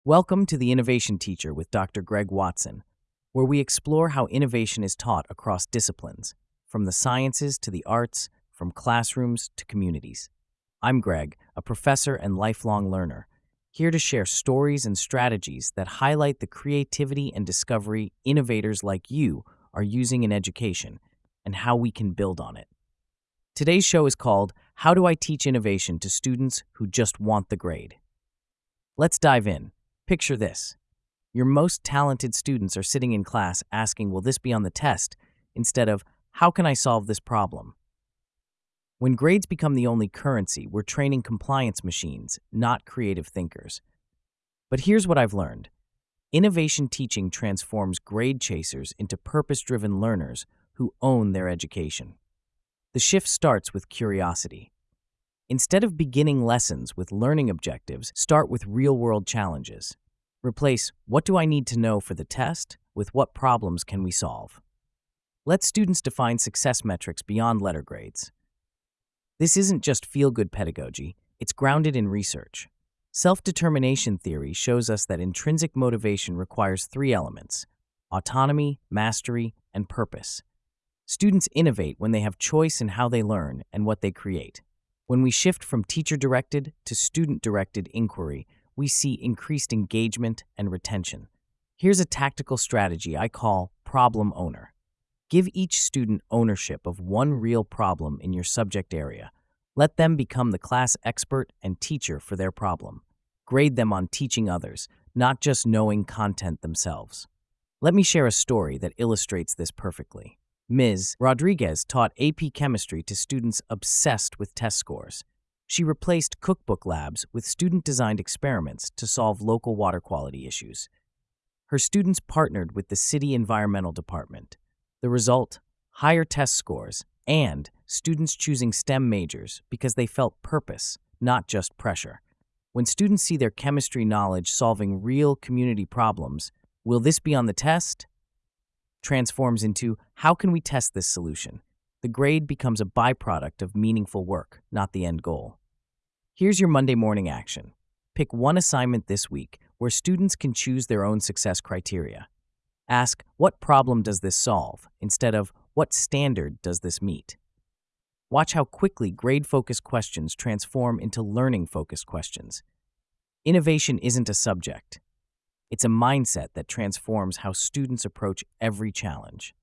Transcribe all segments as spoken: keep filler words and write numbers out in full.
Welcome to the Innovation Teacher with Doctor Greg Watson, where we explore how innovation is taught across disciplines, from the sciences to the arts, from classrooms to communities. I'm Greg, a professor and lifelong learner, here to share stories and strategies that highlight the creativity and discovery innovators like you are using in education and how we can build on it. Today's show is called How Do I Teach Innovation to Students Who Just Want the Grade? Let's dive in. Picture this. Your most talented students are sitting in class asking, will this be on the test? Instead of, how can I solve this problem? When grades become the only currency, we're training compliance machines, not creative thinkers. But here's what I've learned. Innovation teaching transforms grade chasers into purpose-driven learners who own their education. The shift starts with curiosity. Instead of beginning lessons with learning objectives, start with real-world challenges. Replace, what do I need to know for the test, with what problems can we solve? Let students define success metrics beyond letter grades. This isn't just feel-good pedagogy, it's grounded in research. Self-determination theory shows us that intrinsic motivation requires three elements: autonomy, mastery, and purpose. Students innovate when they have choice in how they learn and what they create. When we shift from teacher-directed to student-directed inquiry, we see increased engagement and retention. Here's a tactical strategy I call problem owner. Give each student ownership of one real problem in your subject area. Let them become the class expert and teacher for their problem. Grade them on teaching others, not just knowing content themselves. Let me share a story that illustrates this perfectly. Miz Rodriguez taught A P chemistry to students obsessed with test scores. She replaced cookbook labs with student-designed experiments to solve local water quality issues. Her students partnered with the city environmental department. The result? Higher test scores and students choosing STEM majors because they felt purpose, not just pressure. When students see their chemistry knowledge solving real community problems, will this be on the test? Transforms into, how can we test this solution? The grade becomes a byproduct of meaningful work, not the end goal. Here's your Monday morning action. Pick one assignment this week where students can choose their own success criteria. Ask, what problem does this solve, instead of, what standard does this meet? Watch how quickly grade-focused questions transform into learning-focused questions. Innovation isn't a subject. It's a mindset that transforms how students approach every challenge.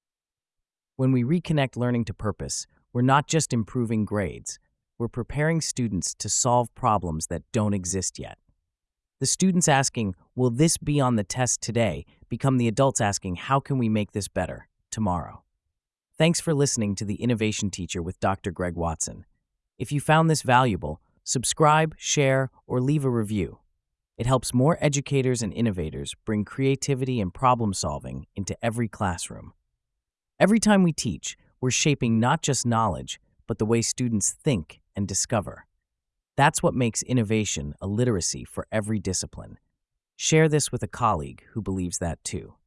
When we reconnect learning to purpose, we're not just improving grades, we're preparing students to solve problems that don't exist yet. The students asking, will this be on the test today, become the adults asking, how can we make this better tomorrow? Thanks for listening to the Innovation Teacher with Doctor Greg Watson. If you found this valuable, subscribe, share, or leave a review. It helps more educators and innovators bring creativity and problem solving into every classroom. Every time we teach, we're shaping not just knowledge, but the way students think and discover. That's what makes innovation a literacy for every discipline. Share this with a colleague who believes that too.